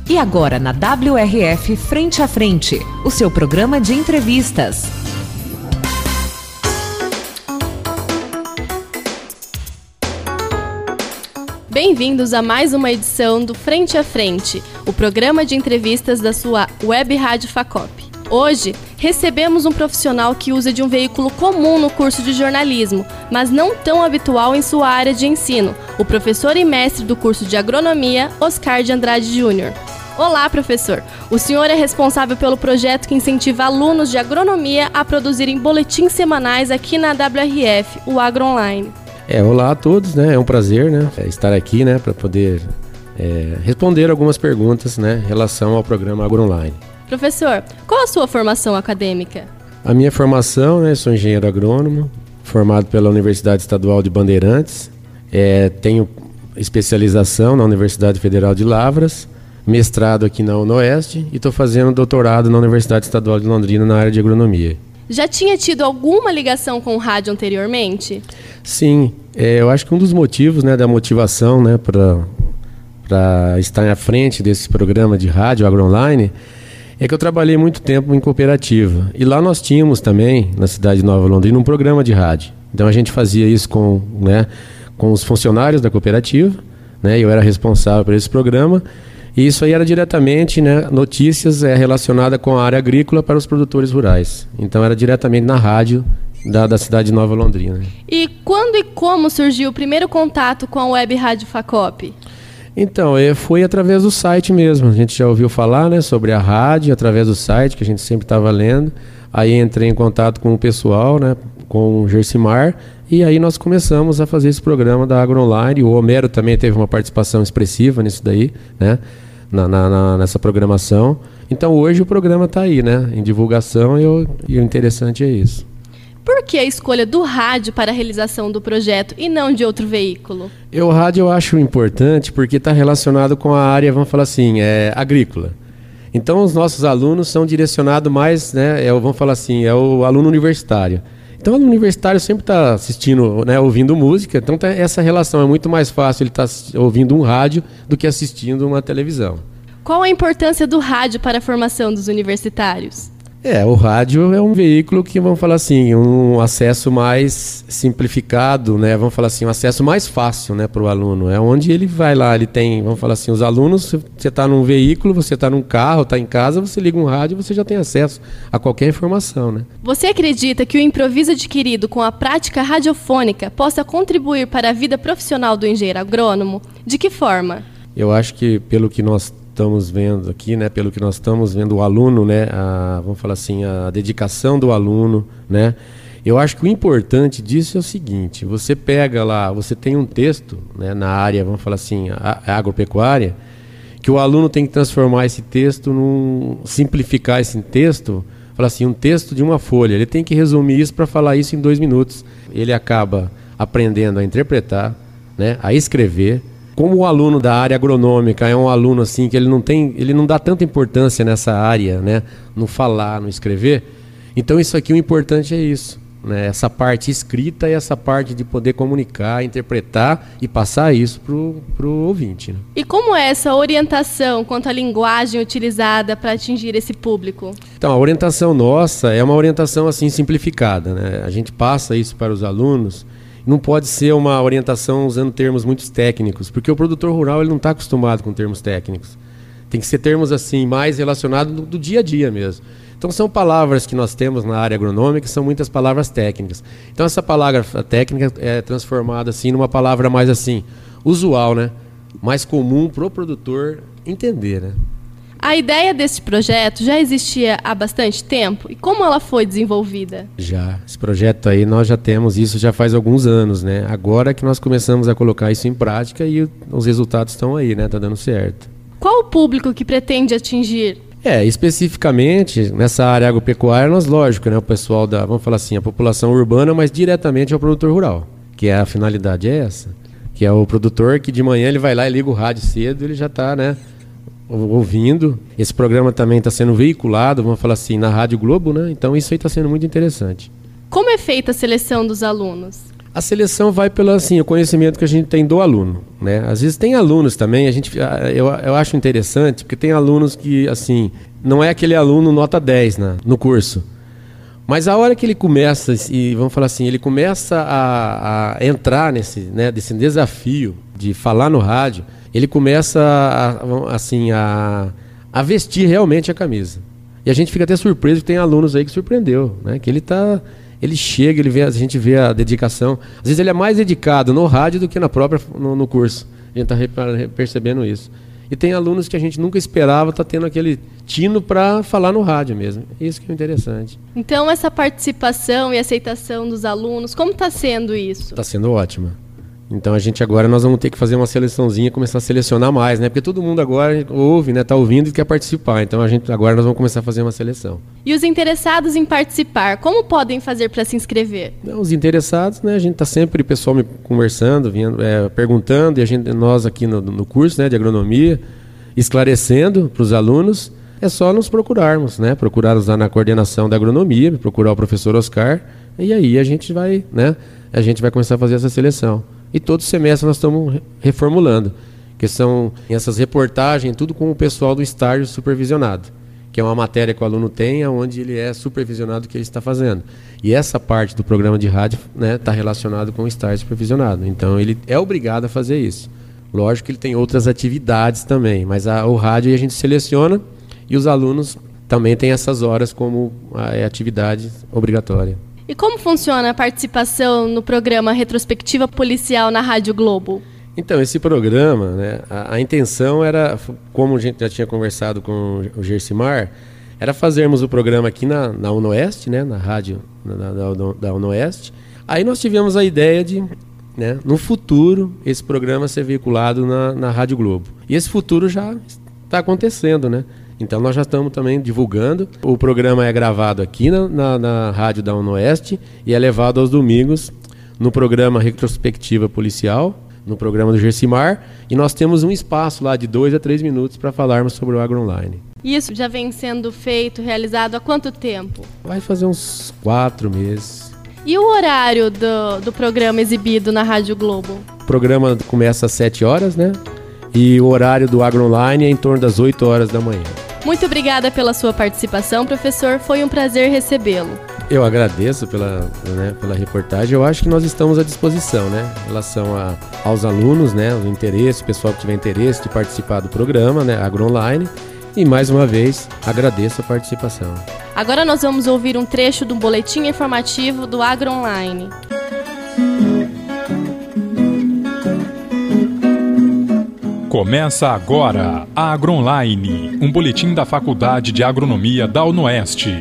E agora na WRF Frente a Frente, o seu programa de entrevistas. Bem-vindos a mais uma edição do Frente a Frente, o programa de entrevistas da sua Web Rádio Facop. Hoje, recebemos um profissional que usa de um veículo comum no curso de jornalismo, mas não tão habitual em sua área de ensino, o professor e mestre do curso de agronomia, Oscar de Andrade Júnior. Olá, professor! O senhor é responsável pelo projeto que incentiva alunos de agronomia a produzirem boletins semanais aqui na WRF, o Agro Online. Olá a todos, né? É um prazer, né, estar aqui, né, para poder responder algumas perguntas, né, em relação ao programa Agro Online. Professor, qual a sua formação acadêmica? A minha formação, né, sou engenheiro agrônomo, formado pela Universidade Estadual de Bandeirantes, tenho especialização na Universidade Federal de Lavras, mestrado aqui na UNOeste e estou fazendo doutorado na Universidade Estadual de Londrina na área de agronomia. Já tinha tido alguma ligação com o rádio anteriormente? Sim, eu acho que um dos motivos, né, da motivação, né, para estar à frente desse programa de rádio Agro Online é que eu trabalhei muito tempo em cooperativa. E lá nós tínhamos também, na cidade de Nova Londrina, um programa de rádio. Então a gente fazia isso com os funcionários da cooperativa, né, eu era responsável por esse programa. E isso aí era diretamente, né, notícias relacionadas com a área agrícola para os produtores rurais. Então era diretamente na rádio da cidade de Nova Londrina. E quando e como surgiu o primeiro contato com a Web Rádio Facop? Então, foi através do site mesmo. A gente já ouviu falar, né, sobre a rádio, através do site, que a gente sempre estava lendo. Aí entrei em contato com o pessoal, né, com o Gersimar, e aí nós começamos a fazer esse programa da Agro Online. O Homero também teve uma participação expressiva nisso daí, né, nessa programação. Então hoje o programa está aí, né, em divulgação, e o interessante é isso. Por que a escolha do rádio para a realização do projeto e não de outro veículo? O rádio eu acho importante porque está relacionado com a área, vamos falar assim, agrícola. Então os nossos alunos são direcionados mais, né, vamos falar assim, é o aluno universitário. Então o aluno universitário sempre está assistindo, né, ouvindo música, então essa relação é muito mais fácil ele estar ouvindo um rádio do que assistindo uma televisão. Qual a importância do rádio para a formação dos universitários? O rádio é um veículo que, vamos falar assim, um acesso mais simplificado, né? Vamos falar assim, um acesso mais fácil, né, para o aluno. É onde ele vai lá, ele tem, vamos falar assim, os alunos, você está num veículo, você está num carro, está em casa, você liga um rádio, você já tem acesso a qualquer informação, né? Você acredita que o improviso adquirido com a prática radiofônica possa contribuir para a vida profissional do engenheiro agrônomo? De que forma? Eu acho que pelo que nós estamos vendo aqui, né, pelo que nós estamos vendo o aluno, né, vamos falar assim, a dedicação do aluno, né, eu acho que o importante disso é o seguinte: você pega lá, você tem um texto, né, na área, vamos falar assim, agropecuária, que o aluno tem que transformar esse texto simplificar esse texto, falar assim, um texto de uma folha, ele tem que resumir isso para falar isso em 2 minutos. Ele acaba aprendendo a interpretar, né, a escrever. Como o aluno da área agronômica é um aluno assim que ele não dá tanta importância nessa área, né, no falar, no escrever, então isso aqui, o importante é isso, né, essa parte escrita e essa parte de poder comunicar, interpretar e passar isso pro ouvinte, né? E como é essa orientação quanto à linguagem utilizada para atingir esse público? Então, a orientação nossa é uma orientação assim simplificada, né? A gente passa isso para os alunos. Não pode ser uma orientação usando termos muito técnicos, porque o produtor rural ele não está acostumado com termos técnicos. Tem que ser termos assim mais relacionados do dia a dia mesmo. Então são palavras que nós temos na área agronômica, são muitas palavras técnicas. Então essa palavra técnica é transformada assim numa palavra mais assim usual, né? Mais comum para o produtor entender, né? A ideia desse projeto já existia há bastante tempo? E como ela foi desenvolvida? Já. Esse projeto aí, nós já temos isso já faz alguns anos, né? Agora que nós começamos a colocar isso em prática e os resultados estão aí, né? Tá dando certo. Qual o público que pretende atingir? Especificamente nessa área agropecuária, nós, lógico, né? O pessoal vamos falar assim, a população urbana, mas diretamente ao produtor rural. Que a finalidade é essa. Que é o produtor que de manhã ele vai lá e liga o rádio cedo, ele já está, né, ouvindo. Esse programa também está sendo veiculado, vamos falar assim, na Rádio Globo, né? Então isso aí está sendo muito interessante. Como é feita a seleção dos alunos? A seleção vai pelo assim, o conhecimento que a gente tem do aluno, né? Às vezes tem alunos também, eu acho interessante, porque tem alunos que, assim, não é aquele aluno nota 10 no curso. Mas a hora que ele começa, e vamos falar assim, ele começa a entrar nesse desafio de falar no rádio, ele começa a vestir realmente a camisa. E a gente fica até surpreso que tem alunos aí que surpreendeu, né? Que ele chega, a gente vê a dedicação. Às vezes ele é mais dedicado no rádio do que no curso. A gente está percebendo isso. E tem alunos que a gente nunca esperava estar tendo aquele tino para falar no rádio mesmo. Isso que é interessante. Então, essa participação e aceitação dos alunos, como está sendo isso? Está sendo ótima. Então, nós vamos ter que fazer uma seleçãozinha, começar a selecionar mais, né? Porque todo mundo agora ouve, né? Está ouvindo e quer participar. Então, agora nós vamos começar a fazer uma seleção. E os interessados em participar, como podem fazer para se inscrever? Os interessados, né? A gente está sempre, o pessoal me conversando, perguntando, e nós aqui no curso, né, de agronomia, esclarecendo para os alunos. É só nos procurarmos, né? Procurar-nos lá na coordenação da agronomia, procurar o professor Oscar, e aí a gente vai começar a fazer essa seleção. E todo semestre nós estamos reformulando, que são essas reportagens, tudo com o pessoal do estágio supervisionado, que é uma matéria que o aluno tem, onde ele é supervisionado do que ele está fazendo. E essa parte do programa de rádio, né, está relacionado com o estágio supervisionado. Então ele é obrigado a fazer isso. Lógico que ele tem outras atividades também, mas o rádio a gente seleciona e os alunos também têm essas horas como atividade obrigatória. E como funciona a participação no programa Retrospectiva Policial na Rádio Globo? Então, esse programa, né, a intenção era, como a gente já tinha conversado com o Gersimar, era fazermos o programa aqui na UNOeste, né, na rádio da UNOeste. Aí nós tivemos a ideia de, né, no futuro, esse programa ser veiculado na Rádio Globo. E esse futuro já está acontecendo, né? Então nós já estamos também divulgando. O programa é gravado aqui na rádio da UNOeste e é levado aos domingos no programa Retrospectiva Policial, no programa do Gersimar. E nós temos um espaço lá de 2 a 3 minutos para falarmos sobre o Agro Online. Isso já vem sendo feito, realizado há quanto tempo? Vai fazer uns 4 meses. E o horário do programa exibido na Rádio Globo? O programa começa às 7 horas, né? E o horário do Agro Online é em torno das 8 horas da manhã. Muito obrigada pela sua participação, professor. Foi um prazer recebê-lo. Eu agradeço pela reportagem. Eu acho que nós estamos à disposição, né? Em relação aos alunos, né? O interesse, o pessoal que tiver interesse de participar do programa, né? Agro Online. E mais uma vez, agradeço a participação. Agora nós vamos ouvir um trecho do boletim informativo do Agro Online. Começa agora a Agro Online, um boletim da Faculdade de Agronomia da UNOeste.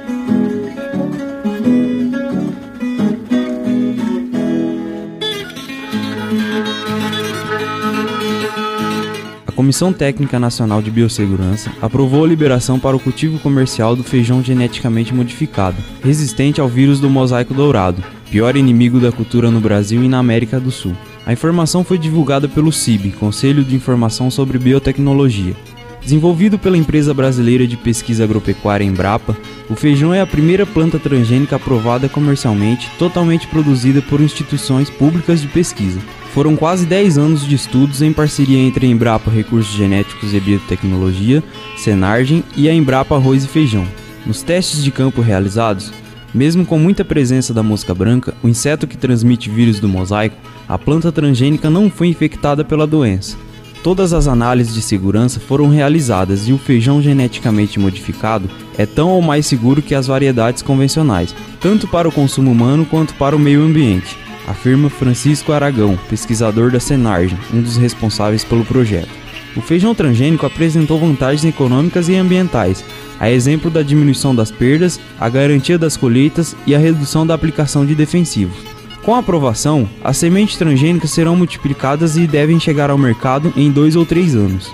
A Comissão Técnica Nacional de Biossegurança aprovou a liberação para o cultivo comercial do feijão geneticamente modificado, resistente ao vírus do mosaico dourado, pior inimigo da cultura no Brasil e na América do Sul. A informação foi divulgada pelo CIB, Conselho de Informação sobre Biotecnologia. Desenvolvido pela empresa brasileira de pesquisa agropecuária Embrapa, o feijão é a primeira planta transgênica aprovada comercialmente, totalmente produzida por instituições públicas de pesquisa. Foram quase 10 anos de estudos em parceria entre a Embrapa Recursos Genéticos e Biotecnologia, Senargen e a Embrapa Arroz e Feijão. Nos testes de campo realizados, mesmo com muita presença da mosca branca, o inseto que transmite vírus do mosaico, a planta transgênica não foi infectada pela doença. Todas as análises de segurança foram realizadas e o feijão geneticamente modificado é tão ou mais seguro que as variedades convencionais, tanto para o consumo humano quanto para o meio ambiente, afirma Francisco Aragão, pesquisador da Senargen, um dos responsáveis pelo projeto. O feijão transgênico apresentou vantagens econômicas e ambientais, a exemplo da diminuição das perdas, a garantia das colheitas e a redução da aplicação de defensivos. Com a aprovação, as sementes transgênicas serão multiplicadas e devem chegar ao mercado em 2 ou 3 anos.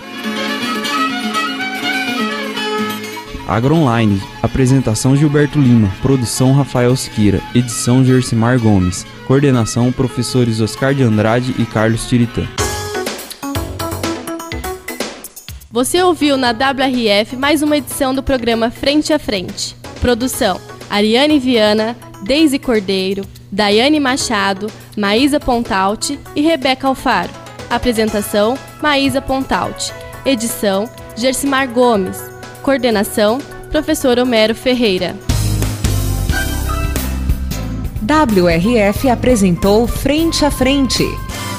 Agro Online, apresentação Gilberto Lima, produção Rafael Siqueira, edição Gersimar Gomes, coordenação professores Oscar de Andrade e Carlos Tiritã. Você ouviu na WRF mais uma edição do programa Frente a Frente. Produção: Ariane Viana, Deise Cordeiro, Daiane Machado, Maísa Pontalti e Rebeca Alfaro. Apresentação, Maísa Pontalti. Edição, Gersimar Gomes. Coordenação, Professor Homero Ferreira. WRF apresentou Frente a Frente.